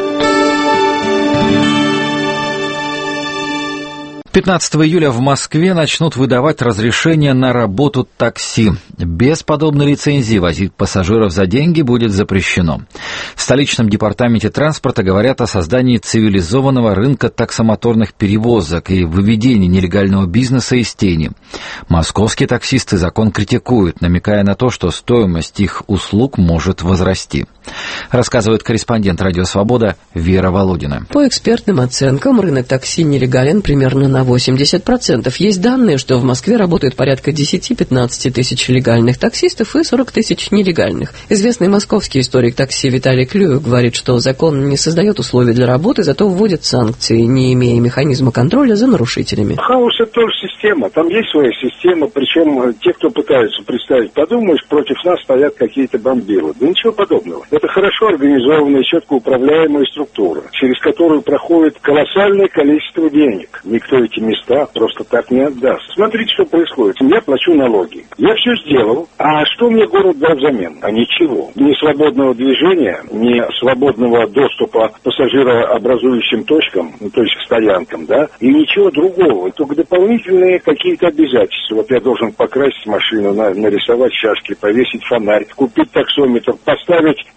пятнадцатого июля в Москве начнут выдавать разрешение на работу такси. Без подобной лицензии возить пассажиров за деньги будет запрещено. В столичном департаменте транспорта говорят о создании цивилизованного рынка таксомоторных перевозок и выведении нелегального бизнеса из тени. Московские таксисты закон критикуют, намекая на то, что стоимость их услуг может возрасти. Рассказывает корреспондент «Радио Свобода» Вера Володина. По экспертным оценкам, рынок такси нелегален примерно на восемьдесят процентов. Есть данные, что в Москве работает порядка десять-пятнадцать тысяч легальных таксистов и сорок тысяч нелегальных. Известный московский историк такси Виталий Клюев говорит, что закон не создает условий для работы, зато вводит санкции, не имея механизма контроля за нарушителями. Хаос — это тоже система. Там есть своя система, причем те, кто пытаются представить, подумаешь, против нас стоят какие-то бомбилы. Да ничего подобного. Это хорошо организованная, четко управляемая структура, через которую проходит колоссальное количество денег. Никто эти места просто так не отдаст. Смотрите, что происходит. Я плачу налоги. Я все сделал. А что мне город дал взамен? А ничего. Ни свободного движения, ни свободного доступа к пассажирообразующим точкам, ну, то есть к стоянкам, да, и ничего другого. Только дополнительные какие-то обязательства. Вот я должен покрасить машину, нарисовать шашки, повесить фонарь, купить таксометр, поставить джи пи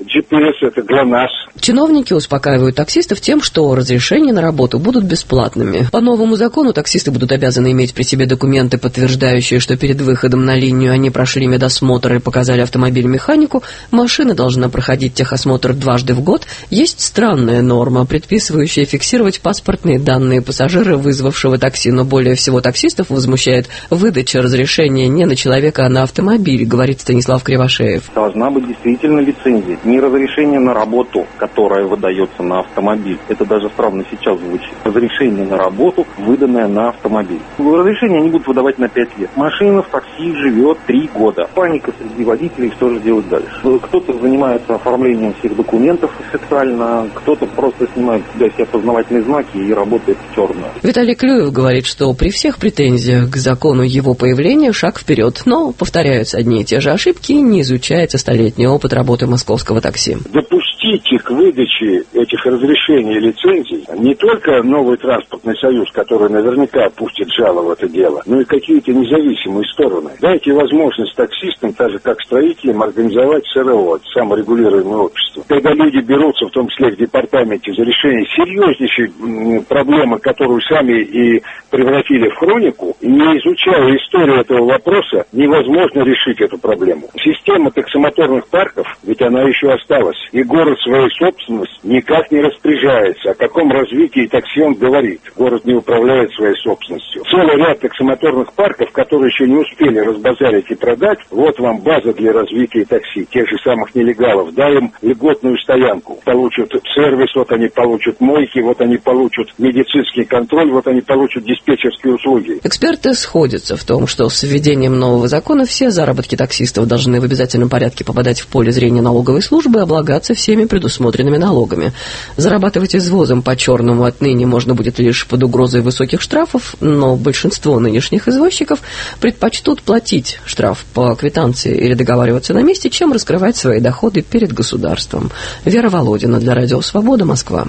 интерес, это ГЛОНАСС. Чиновники успокаивают таксистов тем, что разрешения на работу будут бесплатными. По новому закону таксисты будут обязаны иметь при себе документы, подтверждающие, что перед выходом на линию они прошли медосмотр и показали автомобиль механику. Машина должна проходить техосмотр дважды в год. Есть странная норма, предписывающая фиксировать паспортные данные пассажира, вызвавшего такси, но более всего таксистов возмущает выдача разрешения не на человека, а на автомобиль, говорит Станислав Кривошеев. Должна быть действительно лицензия, не разрешение на работу, которое выдается на автомобиль. Это даже странно сейчас звучит. Разрешение на работу, выданное на автомобиль. Разрешение они будут выдавать на пять лет. Машина в такси живет три года. Паника среди водителей, что же делать дальше? Кто-то занимается оформлением всех документов официально, кто-то просто снимает для себя познавательные знаки и работает в черную. Виталий Клюев говорит, что при всех претензиях к закону его появления шаг вперед, но повторяются одни и те же ошибки и не изучается столетний опыт работы московского такси. Допустите к выдаче этих разрешений и лицензий не только новый транспортный союз, который наверняка пустит жало в это дело, но и какие-то независимые стороны. Дайте возможность таксистам, так же как строителям, организовать СРО, саморегулируемое общество. Когда люди берутся, в том числе в департаменте, за решение серьезнейшей проблемы, которую сами и превратили в хронику, не изучая историю этого вопроса, невозможно решить эту проблему. Система таксомоторных парков, ведь она еще осталась, и город свою собственность никак не распоряжается. О каком развитии такси он говорит? Город не управляет своей собственностью. Целый ряд таксомоторных парков, которые еще не успели разбазарить и продать, вот вам база для развития такси, тех же самых нелегалов. Дай им льготную стоянку. Получат сервис, вот они получат мойки, вот они получат медицинский контроль, вот они получат диспетчерские услуги. Эксперты сходятся в том, что с введением нового закона все заработки таксистов должны в обязательном порядке попадать в поле зрения налоговой службы и облагаться всеми предусмотренными налогами. Зарабатывать извозом по-черному отныне можно будет лишь под угрозой высоких штрафов, но большинство нынешних извозчиков предпочтут платить штраф по квитанции или договариваться на месте, чем раскрывать свои доходы перед государством. Вера Володина для Радио Свобода, Москва.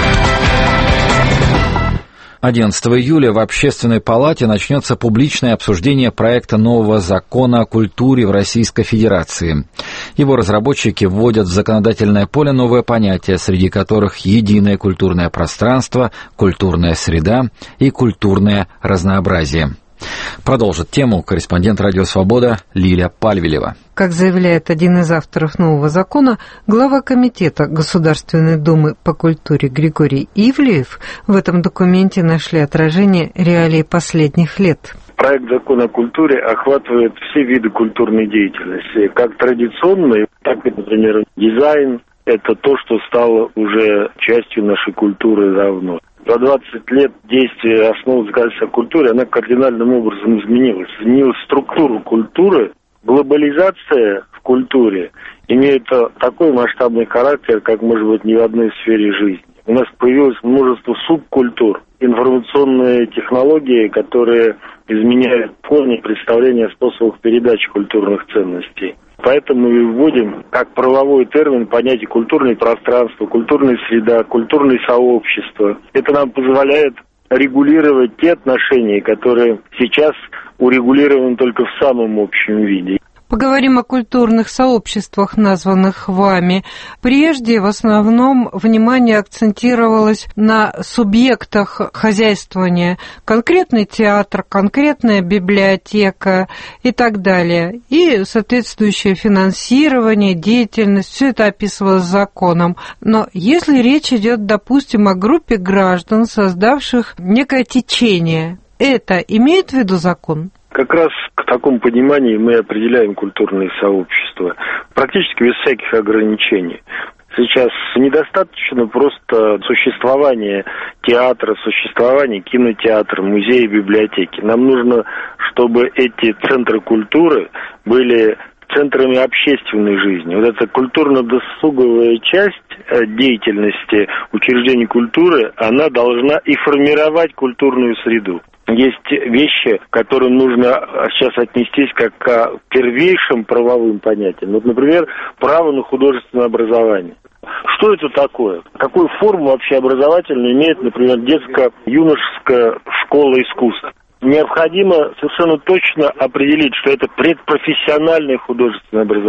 одиннадцатого июля в Общественной палате начнется публичное обсуждение проекта нового закона о культуре в Российской Федерации. Его разработчики вводят в законодательное поле новые понятия, среди которых единое культурное пространство, культурная среда и культурное разнообразие. Продолжит тему корреспондент «Радио Свобода» Лилия Пальвелева. Как заявляет один из авторов нового закона, глава Комитета Государственной Думы по культуре Григорий Ивлеев, в этом документе нашли отражение реалий последних лет. Проект закона о культуре охватывает все виды культурной деятельности, как традиционные, так и, например, дизайн. Это то, что стало уже частью нашей культуры давно. За двадцать лет действия основы законодательства о культуре, она кардинальным образом изменилась. Изменилась структура культуры. Глобализация в культуре имеет такой масштабный характер, как, может быть, ни в одной сфере жизни. У нас появилось множество субкультур, информационные технологии, которые изменяют полное представление о способах передачи культурных ценностей. Поэтому мы вводим как правовой термин понятие культурное пространство, культурная среда, культурное сообщество. Это нам позволяет регулировать те отношения, которые сейчас урегулированы только в самом общем виде. Поговорим о культурных сообществах, названных вами. Прежде в основном внимание акцентировалось на субъектах хозяйствования. Конкретный театр, конкретная библиотека и так далее. И соответствующее финансирование, деятельность, все это описывалось законом. Но если речь идет, допустим, о группе граждан, создавших некое течение, это имеет в виду закон? Как раз к такому пониманию мы определяем культурные сообщества, практически без всяких ограничений. Сейчас недостаточно просто существования театра, существования кинотеатра, музея, библиотеки. Нам нужно, чтобы эти центры культуры были центрами общественной жизни. Вот эта культурно-досуговая часть деятельности учреждений культуры, она должна и формировать культурную среду. Есть вещи, к которым нужно сейчас отнестись как к первейшим правовым понятиям. Вот, например, право на художественное образование. Что это такое? Какую форму вообще образовательную имеет, например, детско-юношеская школа искусств? Необходимо совершенно точно определить, что это предпрофессиональное художественное образование.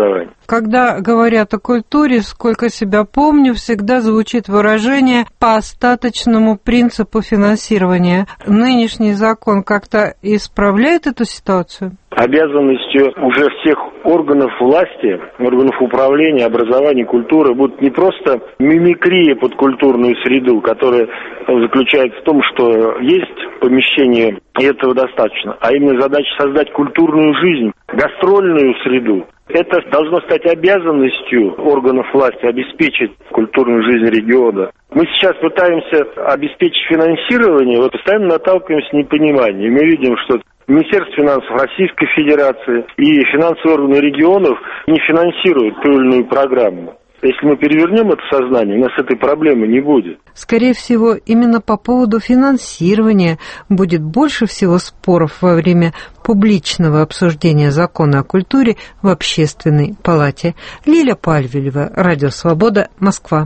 Когда говорят о культуре, сколько себя помню, всегда звучит выражение «по остаточному принципу финансирования». Нынешний закон как-то исправляет эту ситуацию? Обязанностью уже всех органов власти, органов управления, образования, культуры будет не просто мимикрия под культурную среду, которая заключается в том, что есть помещение, и этого достаточно, а именно задача создать культурную жизнь, гастрольную среду. Это должно стать обязанностью органов власти обеспечить культурную жизнь региона. Мы сейчас пытаемся обеспечить финансирование, вот постоянно наталкиваемся на непонимание. Мы видим, что Министерство финансов Российской Федерации и финансовые органы регионов не финансируют ту или иную программу. Если мы перевернем это сознание, у нас этой проблемы не будет. Скорее всего, именно по поводу финансирования будет больше всего споров во время публичного обсуждения закона о культуре в Общественной палате. Лиля Пальвелева, Радио Свобода, Москва.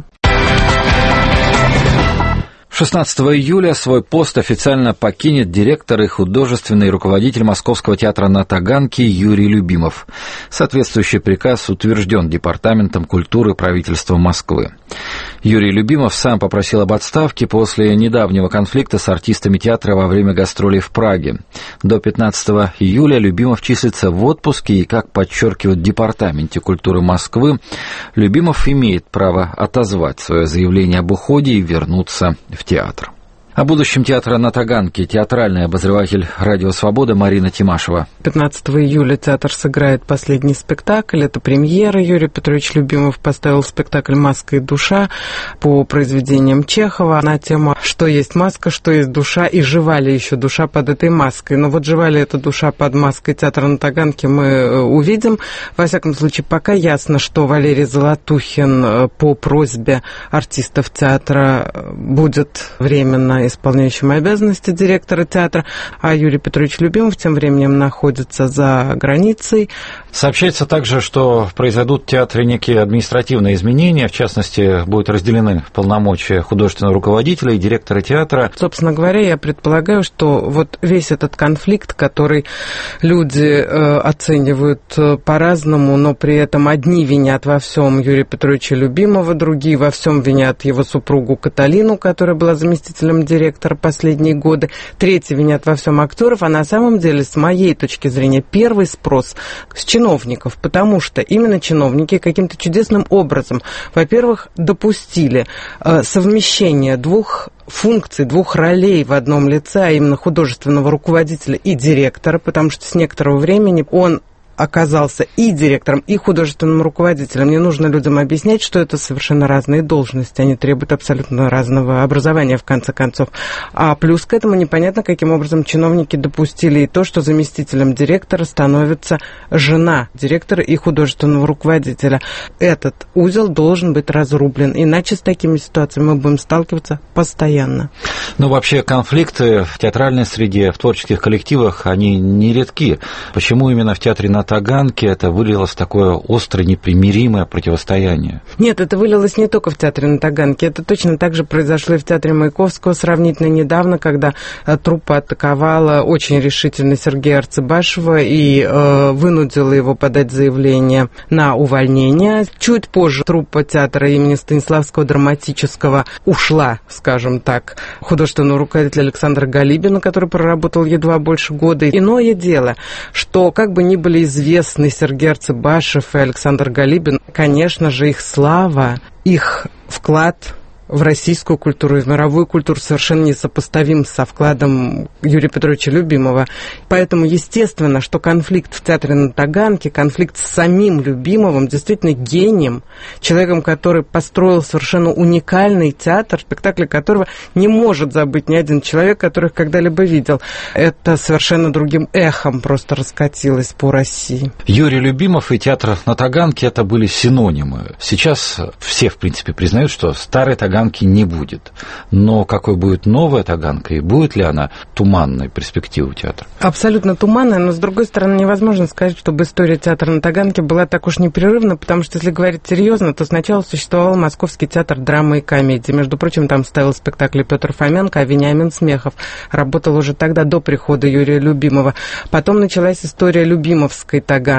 шестнадцатого июля свой пост официально покинет директор и художественный руководитель Московского театра на Таганке Юрий Любимов. Соответствующий приказ утвержден Департаментом культуры правительства Москвы. Юрий Любимов сам попросил об отставке после недавнего конфликта с артистами театра во время гастролей в Праге. До пятнадцатого июля Любимов числится в отпуске, и, как подчеркивают в Департаменте культуры Москвы, Любимов имеет право отозвать свое заявление об уходе и вернуться в театр. О будущем театра на Таганке театральный обозреватель «Радио Свобода» Марина Тимашева. пятнадцатого июля театр сыграет последний спектакль. Это премьера. Юрий Петрович Любимов поставил спектакль «Маска и душа» по произведениям Чехова на тему «Что есть маска, что есть душа» и жива ли еще душа под этой маской. Но вот жива ли эта душа под маской театра на Таганке, мы увидим. Во всяком случае, пока ясно, что Валерий Золотухин по просьбе артистов театра будет временно исполняющим обязанности директора театра, а Юрий Петрович Любимов тем временем находится за границей. Сообщается также, что произойдут в театре некие административные изменения, в частности, будут разделены полномочия художественного руководителя и директора театра. Собственно говоря, я предполагаю, что вот весь этот конфликт, который люди э, оценивают э, по-разному, но при этом одни винят во всем Юрия Петровича Любимова, другие во всем винят его супругу Каталину, которая была заместителем директора директора последние годы, третий винят во всем актеров, а на самом деле, с моей точки зрения, первый спрос с чиновников, потому что именно чиновники каким-то чудесным образом, во-первых, допустили э, совмещение двух функций, двух ролей в одном лице, а именно художественного руководителя и директора, потому что с некоторого времени он оказался и директором, и художественным руководителем. Не нужно людям объяснять, что это совершенно разные должности. Они требуют абсолютно разного образования, в конце концов. А плюс к этому непонятно, каким образом чиновники допустили и то, что заместителем директора становится жена директора и художественного руководителя. Этот узел должен быть разрублен. Иначе с такими ситуациями мы будем сталкиваться постоянно. Ну, вообще, конфликты в театральной среде, в творческих коллективах, они нередки. Почему именно в театре на Таганке это вылилось в такое острое, непримиримое противостояние? Нет, это вылилось не только в театре на Таганке. Это точно так же произошло и в театре Маяковского сравнительно недавно, когда труппа атаковала очень решительно Сергея Арцебашева и э, вынудила его подать заявление на увольнение. Чуть позже труппа театра имени Станиславского драматического ушла, скажем так, художественного руководителя Александра Галибина, который проработал едва больше года. Иное дело, что как бы ни были известны Сергей Арцебашев и Александр Галибин, конечно же, их слава, их вклад в российскую культуру и в мировую культуру совершенно несопоставим со вкладом Юрия Петровича Любимова. Поэтому естественно, что конфликт в театре на Таганке, конфликт с самим Любимовым, действительно гением, человеком, который построил совершенно уникальный театр, спектакль которого не может забыть ни один человек, который их когда-либо видел. Это совершенно другим эхом просто раскатилось по России. Юрий Любимов и театр на Таганке — это были синонимы. Сейчас все, в принципе, признают, что старый Таганка Таганки не будет. Но какой будет новая Таганка, и будет ли она туманной перспективой театра? Абсолютно туманная, но, с другой стороны, невозможно сказать, чтобы история театра на Таганке была так уж непрерывна, потому что, если говорить серьезно, то сначала существовал Московский театр драмы и комедии. Между прочим, там ставил спектакли Петр Фоменко, а Вениамин Смехов работал уже тогда, до прихода Юрия Любимова. Потом началась история Любимовской Таганки.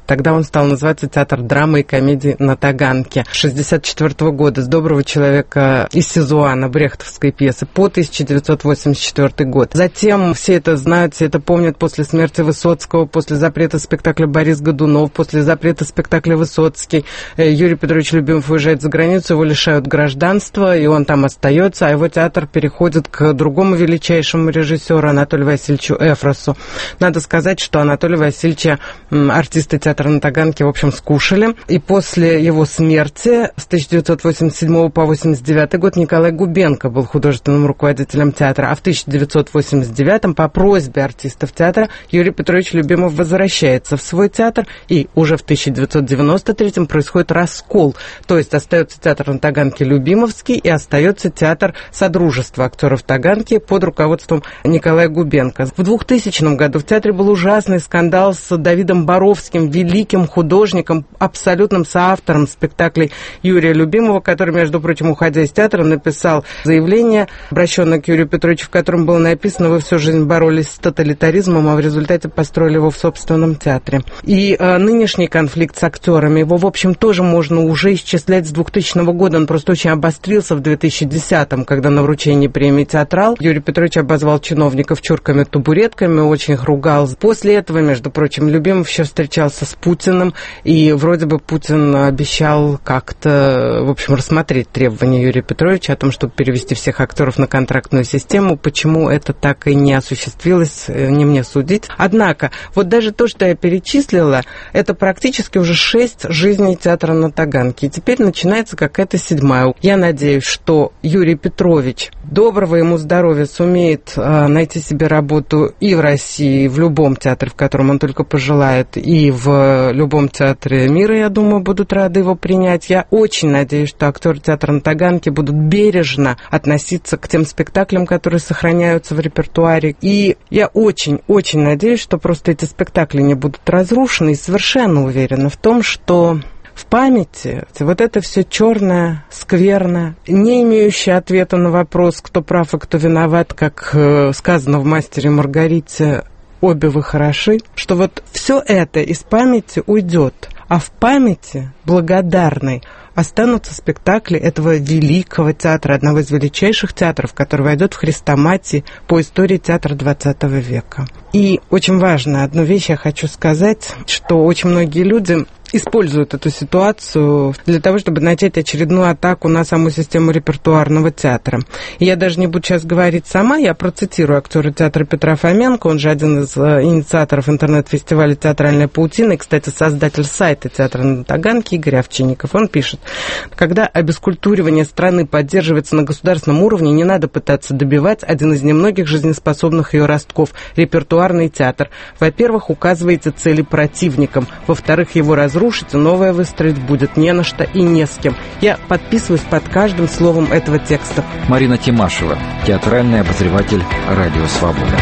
Тогда он стал называться «Театр драмы и комедии на Таганке». С шестьдесят четвёртого года «С доброго человека» из Сизуана, брехтовской пьесы, по тысяча девятьсот восемьдесят четвёртый год. Затем все это знают, все это помнят после смерти Высоцкого, после запрета спектакля Борис Годунов, после запрета спектакля Высоцкий. Юрий Петрович Любимов уезжает за границу, его лишают гражданства, и он там остается, а его театр переходит к другому величайшему режиссеру Анатолию Васильевичу Эфросу. Надо сказать, что Анатолия Васильевича артисты театра на Таганке, в общем, скушали. И после его смерти с тысяча девятьсот восемьдесят седьмого по восемьдесят девятый год Николай Губенко был художественным руководителем театра, а в тысяча девятьсот восемьдесят девятом по просьбе артистов театра Юрий Петрович Любимов возвращается в свой театр, и уже в тысяча девятьсот девяносто третьем происходит раскол, то есть остается театр на Таганке Любимовский и остается театр Содружества актеров Таганки под руководством Николая Губенко. В двухтысячном году в театре был ужасный скандал с Давидом Боровским, великим художником, абсолютным соавтором спектаклей Юрия Любимова, который, между прочим, уходя из театра, написал заявление, обращенное к Юрию Петровичу, в котором было написано: «Вы всю жизнь боролись с тоталитаризмом, а в результате построили его в собственном театре». И э, нынешний конфликт с актерами, его, в общем, тоже можно уже исчислять с двухтысячного года. Он просто очень обострился в две тысячи десятом, когда на вручении премии «Театрал» Юрий Петрович обозвал чиновников чурками-табуретками, очень их ругал. После этого, между прочим, Любимов еще встречался с Путиным, и вроде бы Путин обещал как-то, в общем, рассмотреть требования Юрия Петровича о том, чтобы перевести всех актеров на контрактную систему. Почему это так и не осуществилось, не мне судить. Однако, вот даже то, что я перечислила, это практически уже шесть жизней театра на Таганке. И теперь начинается какая-то седьмая. Я надеюсь, что Юрий Петрович, доброго ему здоровья, сумеет э, найти себе работу и в России, и в любом театре, в котором он только пожелает, и в любом театре мира, я думаю, будут рады его принять. Я очень надеюсь, что актеры театра на Таганке будут бережно относиться к тем спектаклям, которые сохраняются в репертуаре. И я очень-очень надеюсь, что просто эти спектакли не будут разрушены, и совершенно уверена в том, что в памяти вот это все черное, скверное, не имеющее ответа на вопрос, кто прав и кто виноват, как э, сказано в «Мастере и Маргарите», обе вы хороши, что вот все это из памяти уйдет, а в памяти благодарной останутся спектакли этого великого театра, одного из величайших театров, который войдет в хрестоматии по истории театра двадцатого века. И очень важно, одну вещь я хочу сказать, что очень многие люди используют эту ситуацию для того, чтобы начать очередную атаку на саму систему репертуарного театра. И я даже не буду сейчас говорить сама, я процитирую актера театра Петра Фоменко, он же один из инициаторов интернет-фестиваля «Театральная паутина», и, кстати, создатель сайта театра на Таганке Игорь Овчинников. Он пишет: когда обескультуривание страны поддерживается на государственном уровне, не надо пытаться добивать один из немногих жизнеспособных ее ростков – репертуарный театр. Во-первых, указываете цели противникам, во-вторых, его разрушите, новое выстроить будет не на что и не с кем. Я подписываюсь под каждым словом этого текста. Марина Тимашева, театральный обозреватель «Радио Свобода».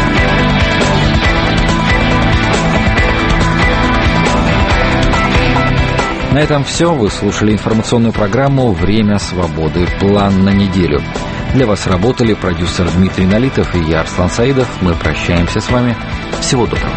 На этом все. Вы слушали информационную программу «Время свободы. План на неделю». Для вас работали продюсер Дмитрий Налитов и я, Арслан Саидов. Мы прощаемся с вами. Всего доброго.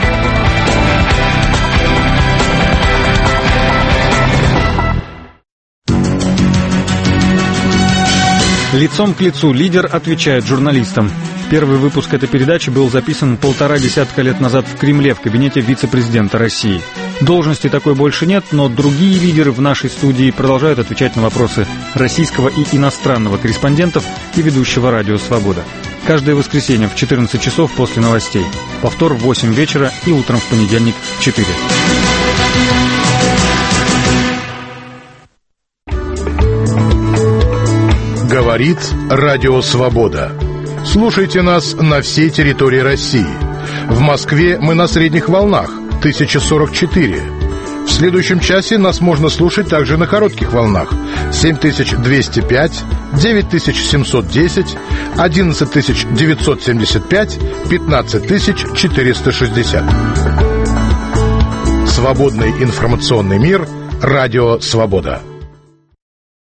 Лицом к лицу лидер отвечает журналистам. Первый выпуск этой передачи был записан полтора десятка лет назад в Кремле в кабинете вице-президента России. Должности такой больше нет, но другие лидеры в нашей студии продолжают отвечать на вопросы российского и иностранного корреспондентов и ведущего «Радио Свобода». Каждое воскресенье в четырнадцать часов после новостей. Повтор в восемь вечера и утром в понедельник в четыре. Говорит Радио Свобода. Слушайте нас на всей территории России. В Москве мы на средних волнах тысяча сорок четыре. В следующем часе нас можно слушать также на коротких волнах семь тысяч двести пять, девять тысяч семьсот десять, одиннадцать тысяч девятьсот семьдесят пять, пятнадцать тысяч четыреста шестьдесят. Свободный информационный мир. Радио Свобода.